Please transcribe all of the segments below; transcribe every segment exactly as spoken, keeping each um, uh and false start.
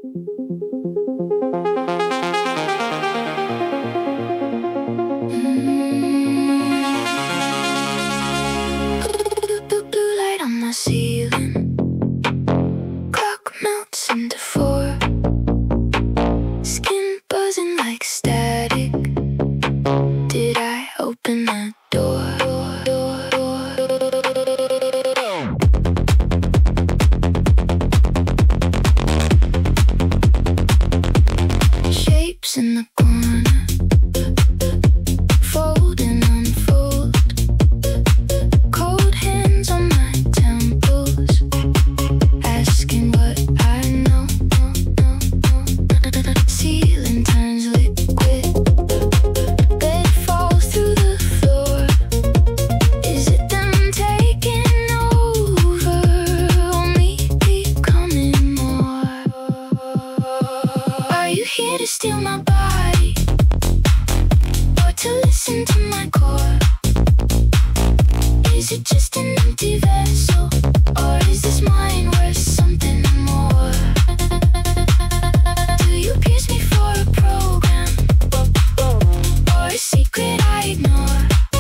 Blue light on my ceiling, clock melts into four, skin buzzing like static. Did I open the door? Shapes in the corner, fold and unfold. Cold hands on my temples, asking what I know. Ceiling turns liquid, bed falls through the floor. Is it them taking over, or me becoming more? Are you here to steal my body, or to listen to my core? Is it just an empty vessel, or is this mine worth something more? Do you pierce me for a program, or a secret I ignore?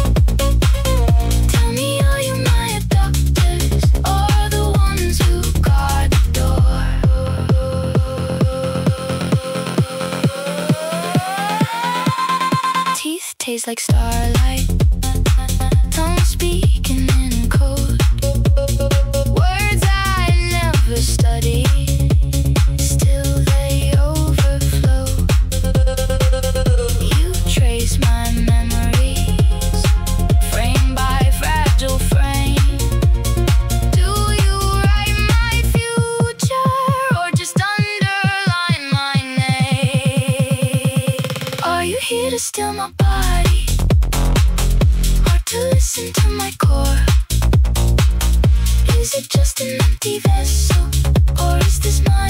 Tell me, are you my abductors, or the ones who guard the door? Teeth taste like starlight, tongue speaking in code. Words I never studied, still they overflow. You trace my memories, frame by fragile frame. Do you write my future, or just underline my name? Are you here to steal my body, or to listen to my core? Is it just an empty vessel, or is this mine?